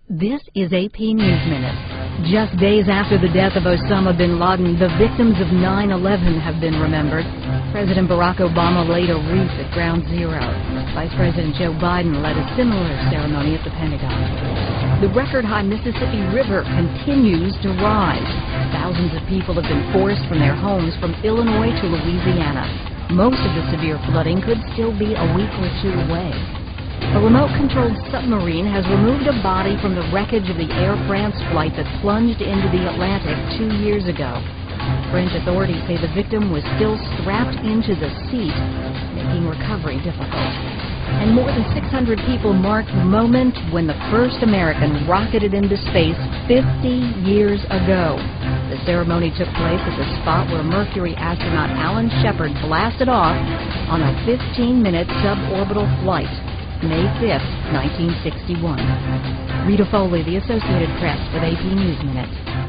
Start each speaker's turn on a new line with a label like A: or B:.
A: This is AP News Minute. Just days after the death of Osama bin Laden, the victims of 9/11 have been remembered. President Barack Obama laid a wreath at Ground Zero. Vice President Joe Biden led a similar ceremony at the Pentagon. The record-high Mississippi River continues to rise. Thousands of people have been forced from their homes from Illinois to Louisiana. Most of the severe flooding could still be a week or two away. A remote-controlled submarine has removed a body from the wreckage of the Air France flight that plunged into the Atlantic 2 years ago. French authorities say the victim was still strapped into the seat, making recovery difficult. And more than 600 people marked the moment when the first American rocketed into space 50 years ago. The ceremony took place at the spot where Mercury astronaut Alan Shepard blasted off on a 15-minute suborbital flight, May 5th, 1961. Rita Foley, The Associated Press, with AP News Minute.